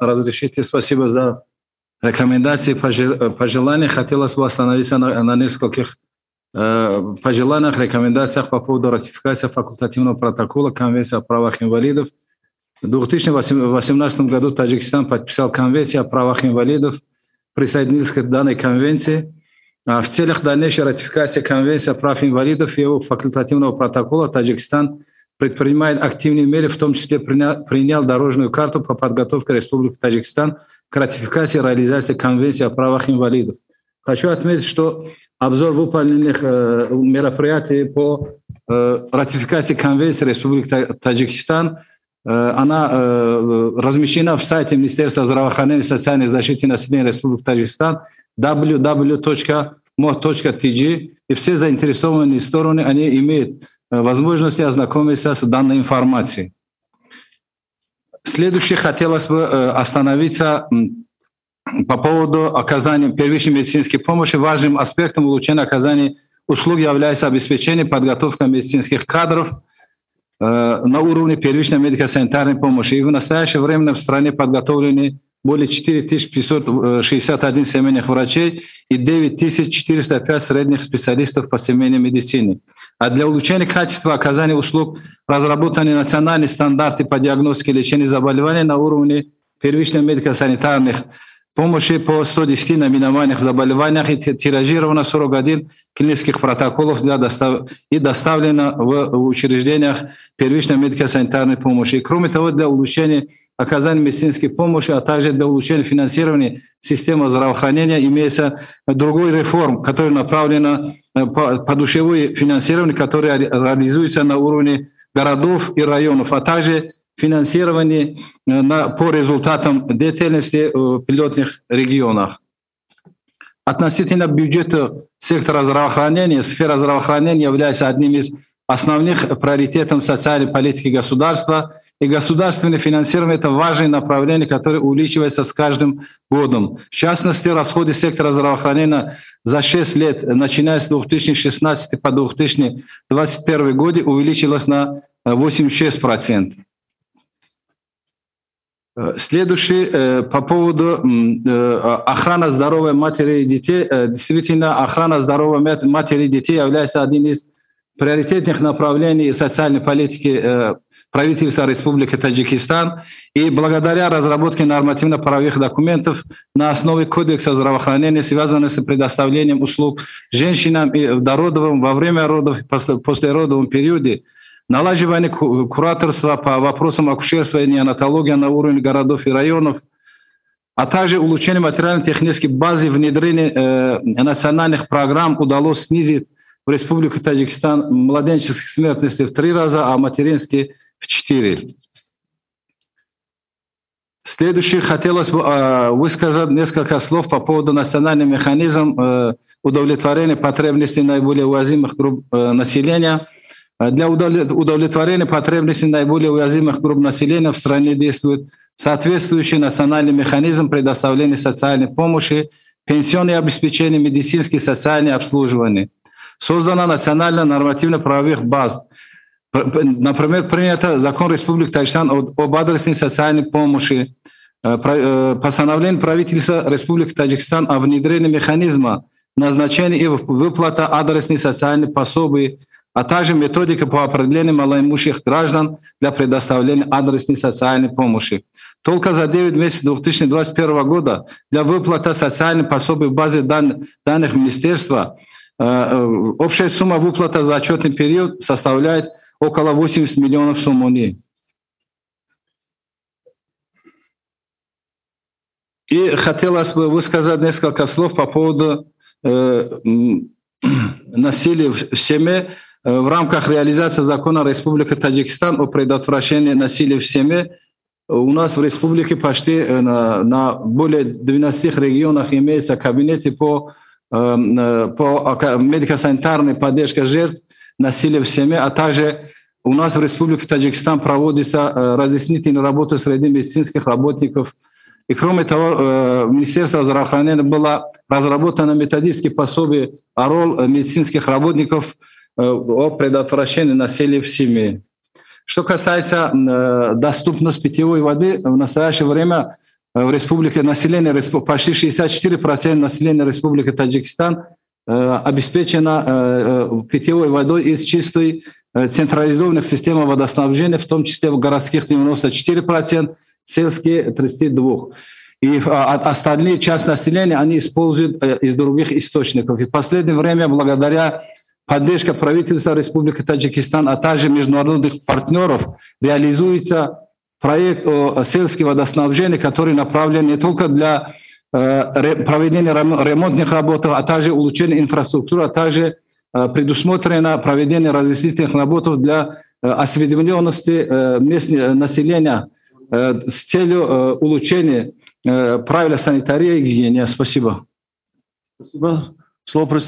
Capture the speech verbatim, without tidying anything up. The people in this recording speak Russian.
разрешите, спасибо за рекомендации, пожелания. Хотелось бы остановиться на, на нескольких э, пожеланиях, рекомендациях по поводу ратификации факультативного протокола Конвенции о правах инвалидов. В две тысячи восемнадцатом году Таджикистан подписал Конвенцию о правах инвалидов, присоединился к данной конвенции. В целях дальнейшей ратификации Конвенции о правах инвалидов и его факультативного протокола Таджикистан предпринимает активные меры, в том числе принял, принял дорожную карту по подготовке Республики Таджикистан к ратификации и реализации Конвенции о правах инвалидов. Хочу отметить, что обзор выполненных э, мероприятий по э, ратификации Конвенции Республики Таджикистан э, она э, размещена в сайте Министерства здравоохранения и социальной защиты населения Республики Таджикистан дабл ю дабл ю дабл ю точка мот точка ти джи, и все заинтересованные стороны они имеют возможности ознакомиться с данной информацией. Следующее хотелось бы остановиться по поводу оказания первичной медицинской помощи. Важным аспектом улучшения оказания услуг является обеспечение подготовки медицинских кадров на уровне первичной медико-санитарной помощи. И в настоящее время в стране подготовлены более четыре тысячи пятьсот шестьдесят один семейных врачей и девять тысяч четыреста пять средних специалистов по семейной медицине. А для улучшения качества оказания услуг разработаны национальные стандарты по диагностике и лечению заболеваний на уровне первичной медико-санитарных помощи по ста десяти наименованиях заболеваниях и тиражировано сорок один клинических протоколов для достав... и доставлено в учреждениях первичной медико-санитарной помощи. И кроме того, для улучшения оказания медицинской помощи, а также для улучшения финансирования системы здравоохранения имеется другой реформ, которая направлена по подушевое финансирование, которое реализуется на уровне городов и районов, а также финансирование на, по результатам деятельности в пилотных регионах. Относительно бюджета сектора здравоохранения, сфера здравоохранения является одним из основных приоритетов социальной политики государства, и государственное финансирование – это важное направление, которое увеличивается с каждым годом. В частности, расходы сектора здравоохранения за шесть лет, начиная с две тысячи шестнадцатого по две тысячи двадцать первый год, увеличилось на восемьдесят шесть процентов. Следующий по поводу охраны здоровья матери и детей. Действительно, охрана здоровья матери и детей является одним из приоритетных направлений социальной политики правительства Республики Таджикистан. И благодаря разработке нормативно-правовых документов на основе Кодекса здравоохранения, связанных с предоставлением услуг женщинам и в дородовом, во время родов и послеродовом периоде, налаживание кураторства по вопросам акушерства и неонатологии на уровне городов и районов, а также улучшение материально-технической базы, внедрение э, национальных программ удалось снизить в Республике Таджикистан младенческих смертности в три раза, а материнские в четыре. Следующее, хотелось бы э, высказать несколько слов по поводу национального механизма э, удовлетворения потребностей наиболее уязвимых групп э, населения. Для удовлетворения потребностей наиболее уязвимых групп населения в стране действует соответствующий национальный механизм предоставления социальной помощи, пенсионное обеспечение, медицинское и социальное обслуживание. Создана национальная нормативно-правовых баз. Например, принят закон Республики Таджикистан об адресной социальной помощи, постановление правительства Республики Таджикистан о внедрении механизма назначения и выплаты адресной социальной пособий, а также методика по определению малоимущих граждан для предоставления адресной социальной помощи. Только за девять месяцев две тысячи двадцать первого года для выплаты социальных пособий в базе дан, данных министерства э, общая сумма выплаты за отчетный период составляет около восемьдесят миллионов сомони. И хотелось бы высказать несколько слов по поводу э, насилия в семье. В рамках реализации закона Республики Таджикистан о предотвращении насилия в семье у нас в республике почти на, на более двенадцати регионах имеются кабинеты по, по медико-санитарной поддержке жертв насилия в семье, а также у нас в Республике Таджикистан проводится разъяснительная работа среди медицинских работников. И кроме того, Министерство здравоохранения было разработано методические пособия о роли медицинских работников о предотвращении насилия в семье. Что касается доступности питьевой воды, в настоящее время в республике населения, почти шестьдесят четыре процента населения Республики Таджикистан обеспечено питьевой водой из чистой централизованных систем водоснабжения, в том числе в городских девяносто четыре процента, сельские тридцать два процента. И остальные часть населения они используют из других источников. И в последнее время, благодаря поддержке правительства Республики Таджикистан, а также международных партнеров, реализуется проект о сельском водоснабжении, который направлен не только для проведения ремонтных работ, а также улучшения инфраструктуры, а также предусмотрено проведение разъяснительных работ для осведомленности местного населения с целью улучшения правил санитарии и гигиены. Спасибо. Спасибо. Слово